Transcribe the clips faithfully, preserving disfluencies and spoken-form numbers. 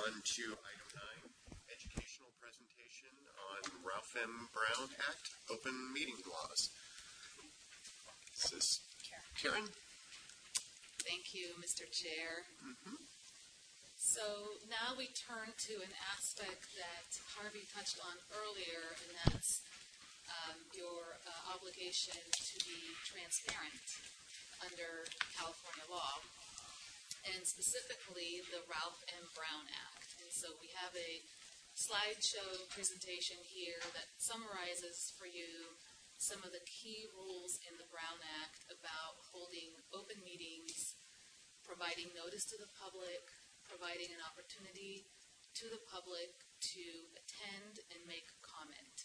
on to item nine, educational presentation on Ralph M. Brown Act, open meeting laws. This is Karen. Thank you, Mister Chair. Mm-hmm. So now we turn to an aspect that Harvey touched on earlier, and that's um, your uh, obligation to be transparent under California law, and specifically the Ralph M. Brown Act. And so we have a slideshow presentation here that summarizes for you some of the key rules in the Brown Act about holding open meetings, providing notice to the public, providing an opportunity to the public to attend and make comment.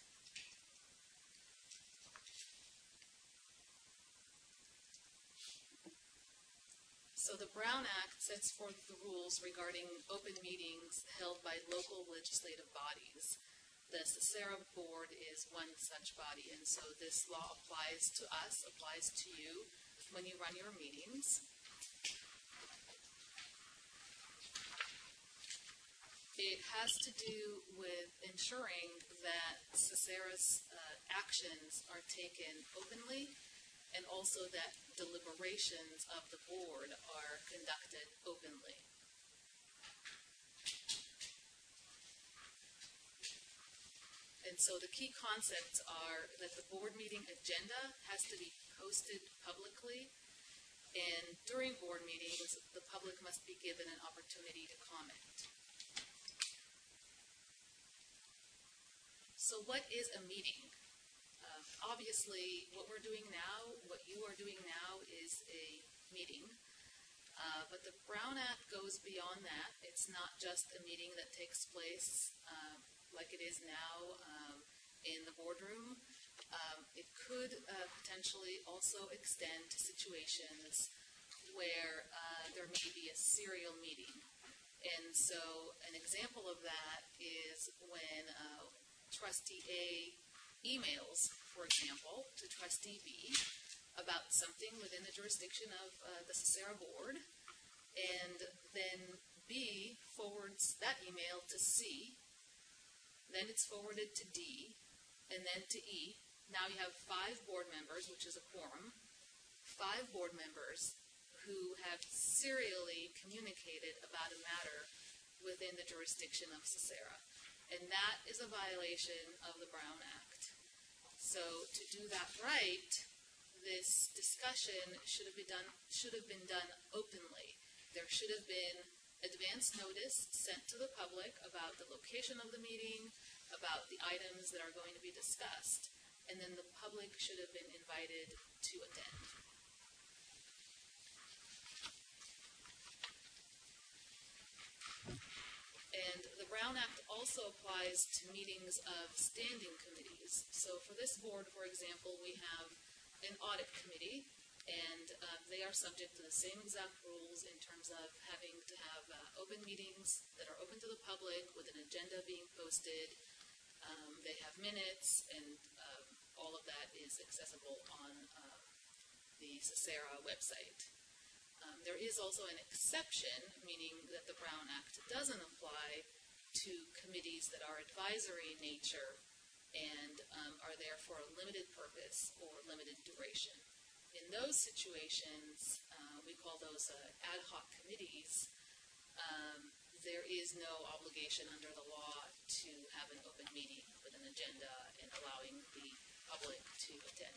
So the Brown Act sets forth the rules regarding open meetings held by local legislative bodies. The CICERA board is one such body, and so this law applies to us, applies to you when you run your meetings. It has to do with ensuring that CICERA's uh, actions are taken openly, and also that deliberations of the board are conducted openly. And so the key concepts are that the board meeting agenda has to be posted publicly, and during board meetings, the public must be given an opportunity to comment. So what is a meeting? Uh, obviously, what we're doing now, what you are doing now is a meeting, uh, but the Brown Act goes beyond that. It's not just a meeting that takes place uh, like it is now um, in the boardroom. Um, it could uh, potentially also extend to situations where uh, there may be a serial meeting. And so an example of that is when uh, Trustee A emails, for example, to Trustee B about something within the jurisdiction of uh, the CICERA board, and then B forwards that email to C, then it's forwarded to D, and then to E. Now you have five board members, which is a quorum, five board members who have serially communicated about a matter within the jurisdiction of CICERA. And that is a violation of the Brown Act. So to do that right, this discussion should have been done, should have been done openly. There should have been advance notice sent to the public about the location of the meeting, about the items that are going to be discussed, and then the public should have been invited to attend. And the Brown Act also applies to meetings of standing committees. So for this board, for example, we have an audit committee, and uh, they are subject to the same exact rules in terms of having to have uh, open meetings that are open to the public with an agenda being posted. Um, they have minutes, and um, all of that is accessible on uh, the CICERA website. Um, there is also an exception, meaning that the Brown Act doesn't apply to committees that are advisory in nature and um, are there for a limited purpose or limited duration. In those situations, uh, we call those uh, ad hoc committees. Um, there is no obligation under the law to have an open meeting with an agenda and allowing the public to attend.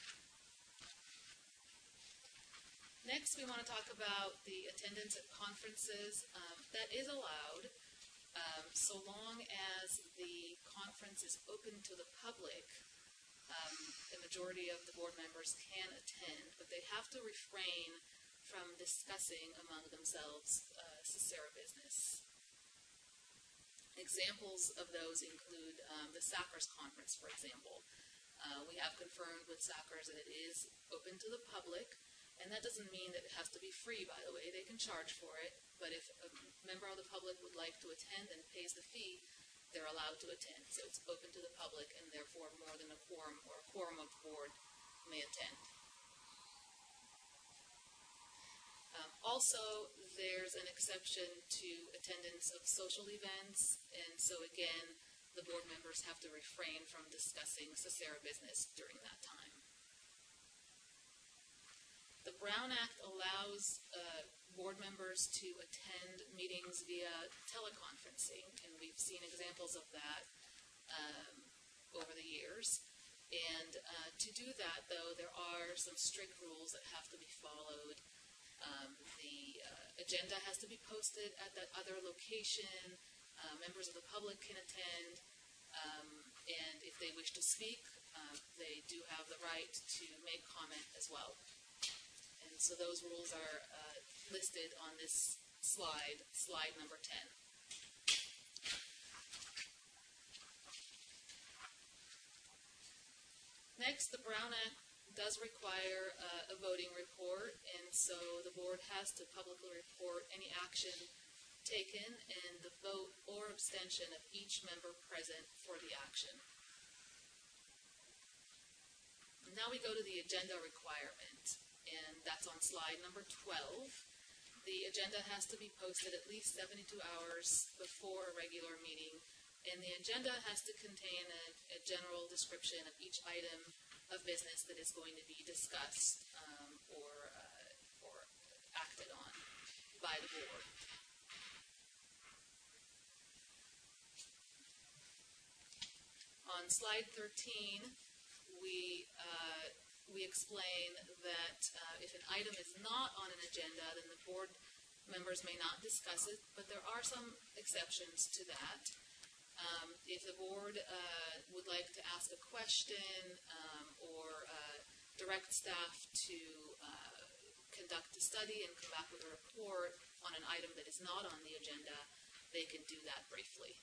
Next, we want to talk about the attendance at conferences. Um, that is allowed um, so long as the conference is open to the public. Um, the majority of the board members can attend, but they have to refrain from discussing among themselves uh, CICERA business. Examples of those include um, the SACRS conference, for example. Uh, we have confirmed with SACRS that it is open to the public. And that doesn't mean that it has to be free, by the way. They can charge for it, but if a member of the public would like to attend and pays the fee, they're allowed to attend. So it's open to the public, and therefore more than a quorum or a quorum of the board may attend. Um, Also, there's an exception to attendance of social events, and so again, the board members have to refrain from discussing Cesara business during that time. The Brown Act allows uh, board members to attend meetings via teleconferencing, and we've seen examples of that um, over the years. And uh, to do that, though, there are some strict rules that have to be followed. Um, the uh, agenda has to be posted at that other location. Uh, members of the public can attend, um, and if they wish to speak, uh, they do have the right to make comment as well. And so those rules are uh, listed on this slide, slide number ten. Next, the Brown Act does require uh, a voting report, and so the board has to publicly report any action taken and the vote or abstention of each member present for the action. Now we go to the agenda requirement, and that's on slide number twelve. The agenda has to be posted at least seventy-two hours before a regular meeting, and the agenda has to contain a, a general description of each item of business that is going to be discussed um, or, uh, or acted on by the board. On slide thirteen, we, uh, we explain that uh, if an item is not on an agenda, then the board members may not discuss it, but there are some exceptions to that. Um, if the board uh, would like to ask a question um, or uh, direct staff to uh, conduct a study and come back with a report on an item that is not on the agenda, they can do that briefly.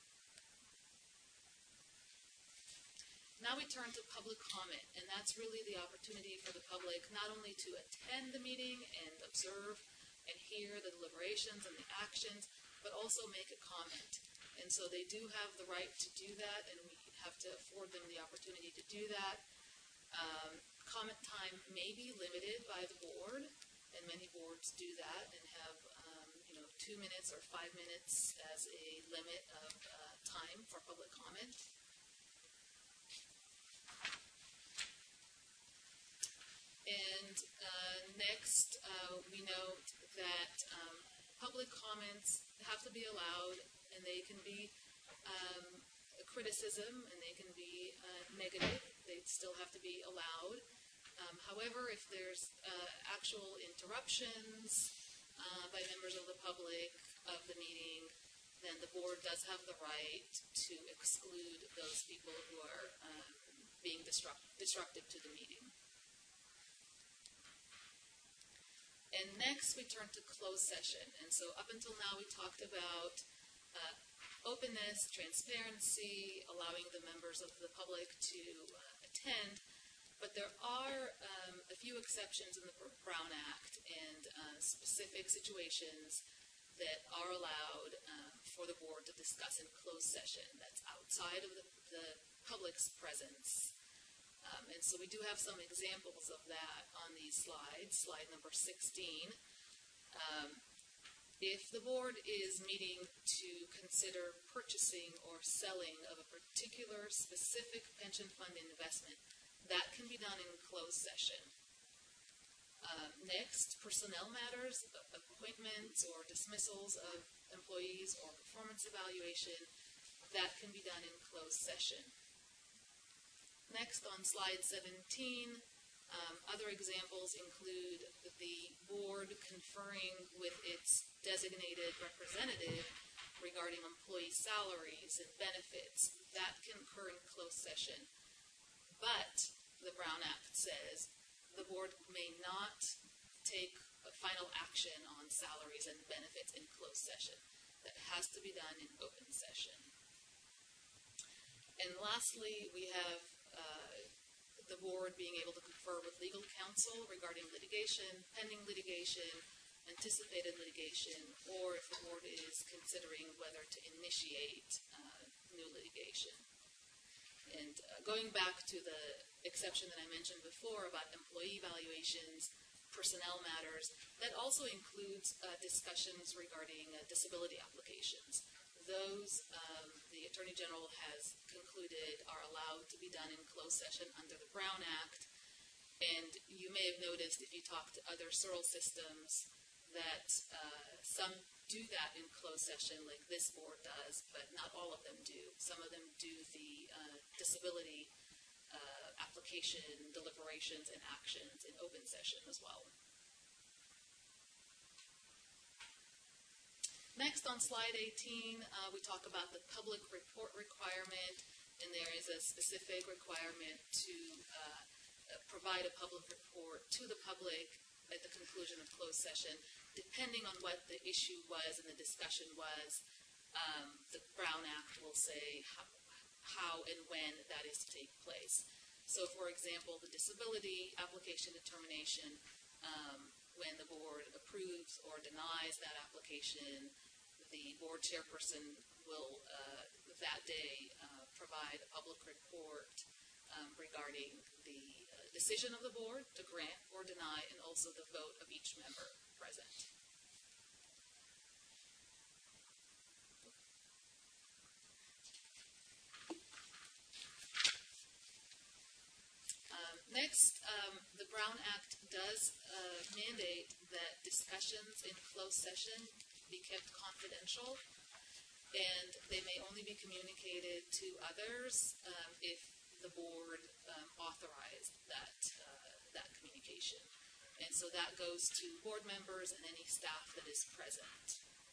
Now we turn to public comment, and that's really the opportunity for the public not only to attend the meeting and observe and hear the deliberations and the actions, but also make a comment. And so they do have the right to do that, and we have to afford them the opportunity to do that. Um, comment time may be limited by the board, and many boards do that and have um, you know, two minutes or five minutes as a limit of uh, time for public comment. And uh, next, uh, we note that um, public comments have to be allowed, and they can be um, a criticism, and they can be uh, negative. They still have to be allowed. Um, however, if there's uh, actual interruptions uh, by members of the public of the meeting, then the board does have the right to exclude those people who are um, being disrupt disruptive to the meeting. And next, we turn to closed session. And so up until now, we talked about uh, openness, transparency, allowing the members of the public to uh, attend. But there are um, a few exceptions in the Brown Act and uh, specific situations that are allowed uh, for the board to discuss in closed session that's outside of the, the public's presence. Um, and so we do have some examples of that on these slides, slide number sixteen. Um, if the board is meeting to consider purchasing or selling of a particular specific pension fund investment, that can be done in closed session. Uh, next, personnel matters, appointments or dismissals of employees or performance evaluation, that can be done in closed session. Next, on slide seventeen, um, other examples include the board conferring with its designated representative regarding employee salaries and benefits. That can occur in closed session. But the Brown Act says the board may not take a final action on salaries and benefits in closed session. That has to be done in open session. And lastly, we have uh, the board being able to confer with legal counsel regarding litigation, pending litigation, anticipated litigation, or if the board is considering whether to initiate uh, new litigation. And uh, going back to the exception that I mentioned before about employee evaluations, personnel matters. That also includes uh, discussions regarding uh, disability applications. Those, um, the Attorney General has concluded, are allowed to be done in closed session under the Brown Act. And you may have noticed if you talk to other S R L systems that uh, some do that in closed session like this board does, but not all of them do. Some of them do the uh, disability uh, application, deliberations, and actions in open session as well. Next, on slide eighteen, uh, we talk about the public report requirement, and there is a specific requirement to uh, provide a public report to the public at the conclusion of closed session, depending on what the issue was and the discussion was. Um, the Brown Act will say how, how and when that is to take place. So, for example, the disability application determination, um, when the board approves or denies that application, the board chairperson will uh, that day uh, provide a public report um, regarding the uh, decision of the board to grant or deny, and also the vote of each member present. Um, next, um, the Brown Act does uh, mandate that discussions in closed session be kept confidential, and they may only be communicated to others um, if the board um, authorized that uh, that communication. And so that goes to board members and any staff that is present.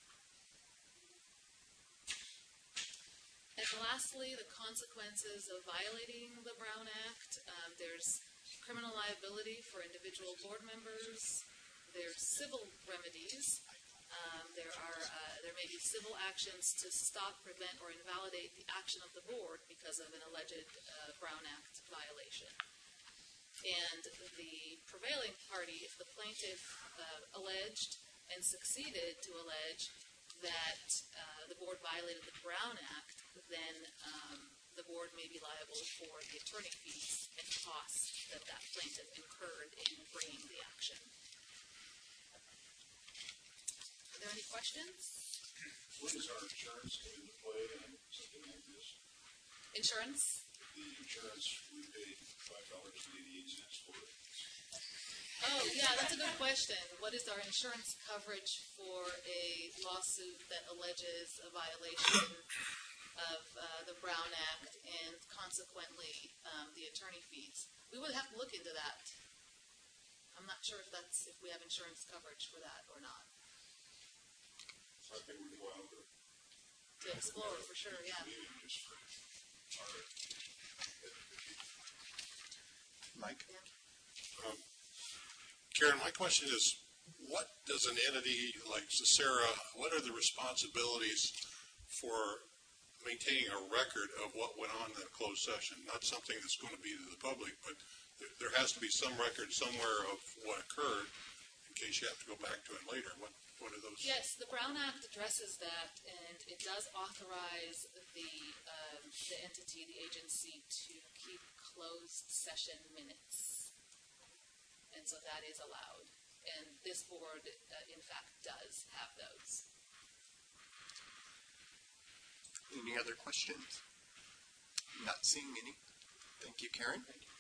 And lastly, the consequences of violating the Brown Act. Um, there's criminal liability for individual board members. There's civil remedies. Um, there are uh, there may be civil actions to stop, prevent, or invalidate the action of the board because of an alleged uh, Brown Act violation. And the prevailing party, if the plaintiff uh, alleged and succeeded to allege that uh, the board violated the Brown Act, then um, the board may be liable for the attorney fees and costs that that plaintiff incurred in bringing the action. Are there any questions? When does our insurance come into play on something like this? Insurance? The insurance, we paid five dollars and eighty-eight cents for it. Oh, yeah, that's a good question. What is our insurance coverage for a lawsuit that alleges a violation of uh, the Brown Act and consequently um, the attorney fees? We would have to look into that. I'm not sure if that's if we have insurance coverage for that or not. So I think we'd want to To explore for sure, yeah. just for our Mike? Yeah. Um, Karen, my question is, what does an entity like Cesara, what are the responsibilities for maintaining a record of what went on in that closed session? Not something that's going to be to the public, but th there has to be some record somewhere of what occurred in case you have to go back to it later. What, what are those? Yes, the Brown Act addresses that, and it does authorize the, um, the entity, the agency, to keep closed session minutes. And so that is allowed. And this board, uh, in fact, does have those. Any other questions? Not seeing any. Thank you, Karen. Thank you.